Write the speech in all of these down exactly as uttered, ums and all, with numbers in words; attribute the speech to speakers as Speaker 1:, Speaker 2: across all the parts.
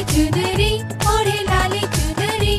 Speaker 1: चुनरी ओढ़े लाली चुनरी,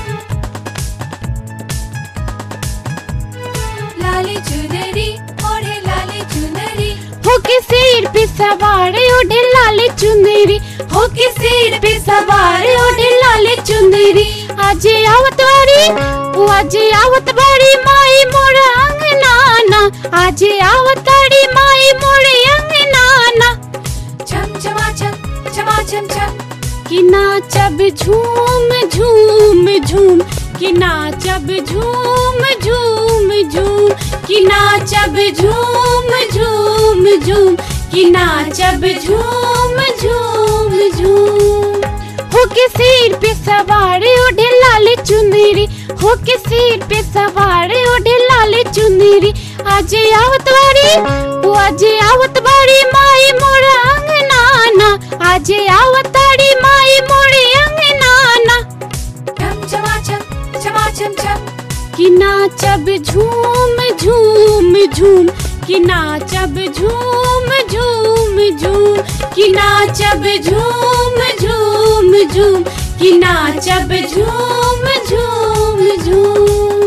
Speaker 1: लाली चुनरी ओढ़े लाली चुनरी,
Speaker 2: होके सिर पे सवार ओढ़े लाली चुनरी,
Speaker 1: होके सिर पे
Speaker 2: सवार ओढ़े लाली चुनरी। आज आवत बारी ओ आज आवत बारी माई मोर अंगनाना, आज आवत बारी माई मोर अंगनाना।
Speaker 1: छम छमा छम छमा छम छम
Speaker 2: कि नाचब झूम झूम झूम, कि नाचब झूम झूम झूम, कि नाचब झूम झूम झूम, कि नाचब झूम झूम झूम। होके सिर पे सवार ओढ़े लाली चुनरी, होके सिर पे सवार ओढ़े लाली चुनरी। आज आवत बारी ओ आज आवत बारी माई मोर अंगनाना, आज आवत बारी माई मोर अंगनाना।
Speaker 1: छम छमा छम छमा छम छम
Speaker 2: कि नाचब झूम झूम झूम, कि नाचब झूम झूम झूम, कि नाचब झूम झूम झूम, कि नाचब झूम झूम झूम।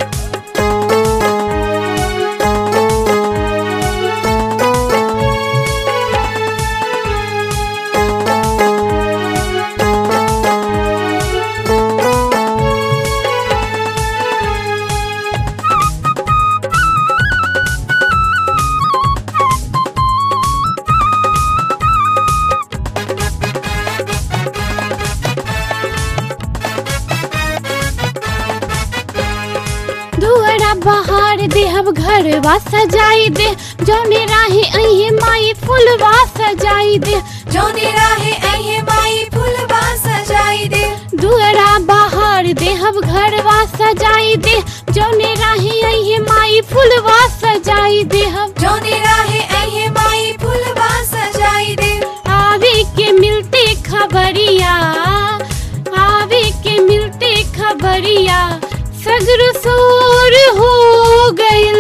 Speaker 2: बहार देहब घरवा सजाई दे, जौने राहे अहे माई फूलवा सजाई दे,
Speaker 1: जौने राहे अहे माई फूलवा सजाई दे।
Speaker 2: दुअरा बहार देहब घरवा सजाई दे, जौने राहे अहे माई फूलवा सजाई देहब,
Speaker 1: जौने राहे अहे माई फूलवा सजाई दे।
Speaker 2: आवे के मिलते खबरिया, आवे के मिलते खबरिया, सगरो सोर हो गइल।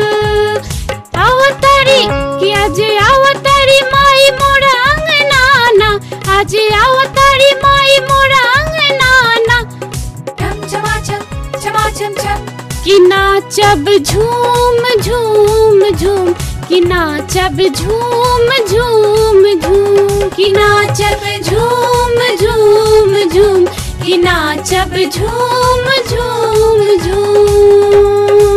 Speaker 2: आवतारी कि आज आवतारी माई मोर अंगनाना, आज आवतारी माई मोर अंगनाना।
Speaker 1: छम छमा छम छमा छम छम
Speaker 2: कि नाचब झूम झूम झूम, कि नाचब झूम झूम झूम, कि नाचब झूम झूम झूम, कि नाचब झूम झूम झूम।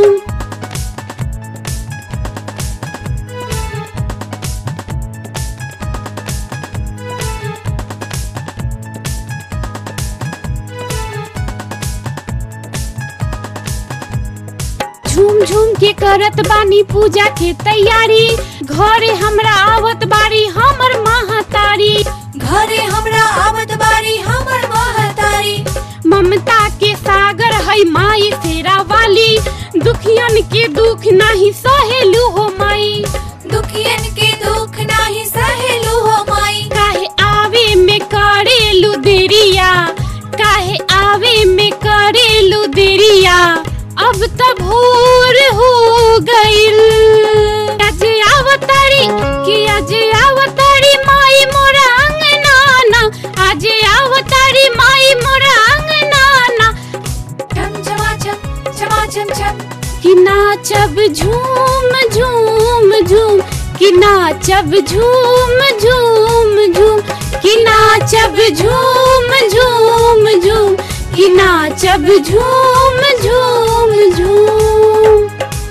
Speaker 2: झूम झूम के करत बानी पूजा के तैयारी, घरे हमरा आवत बारी हमर महतारी,
Speaker 1: घरे हमरा आवत बारी हमर महतारी।
Speaker 2: ममता के सागर है माई शेरा वाली, दुखियन के दुख नाही सहेलू हो माई,
Speaker 1: दुखियन के दुख नाही सहेलू हो माई।
Speaker 2: काहे आवे में करेलू देरिया, काहे आवे में करेलू देरिया, अब त भोर हो गइल। आज आवतारी कि आज आवतारी माई मोर अंगनाना, आज आवतारी माई मोर अंगनाना।
Speaker 1: छम छमा छम छमा छम छम
Speaker 2: कि नाचब झूम झूम झूम, कि नाचब झूम झूम झूम, कि नाचब झूम झूम झूम, कि नाचब झूम झूम झूम।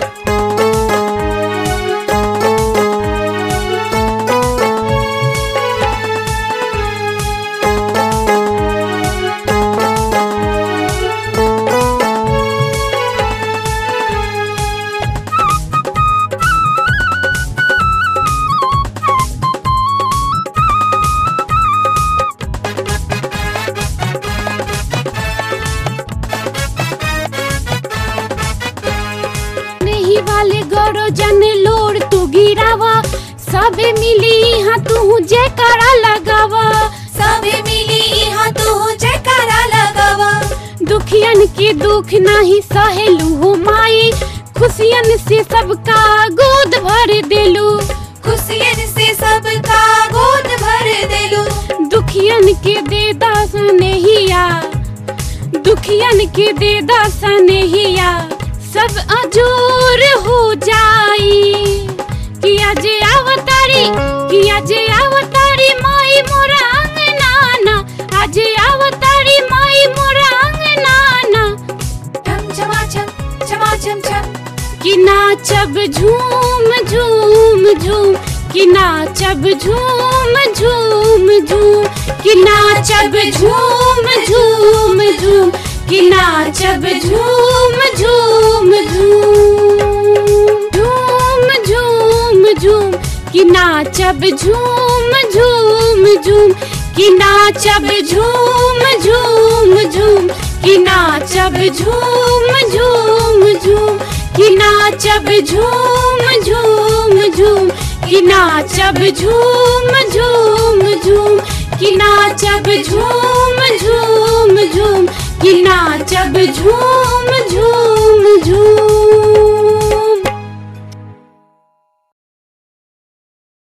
Speaker 2: वाले गौरो जन लोर तू गिरावा, सबे मिली यहाँ तू जयकारा लगावा,
Speaker 1: सबे मिली यहाँ तू जयकारा लगावा।
Speaker 2: दुखियन के दुख नाही सहेलू हो माई, खुशियन से सबका गोद भर देलू,
Speaker 1: खुशियन से सबका गोद भर देलू।
Speaker 2: दुखियन के दे सनेहिया, दुखियन के दे दा सनेहिया, सब अजूर हो जाई। किया जे अवतारी, किया जे अवतारी माई मोरा अंगनाना, आज अवतारी माई मोरा अंगनाना।
Speaker 1: छम छमा छम छमा छम छम
Speaker 2: कि नाचब झूम झूम झूम, कि नाचब झूम झूम झूम, कि नाचब झूम झूम झूम, कि नाचब झूम झूम झूम, झूम झूम झूम, कि नाचब झूम झूम झूम, कि नाचब झूम झूम झूम, कि नाचब झूम झूम झूम, कि नाचब झूम झूम झूम, कि नाचब झूम झूम झूम, कि नाचब झूम झूम झूम, कि नाचब झूम झूम झूम।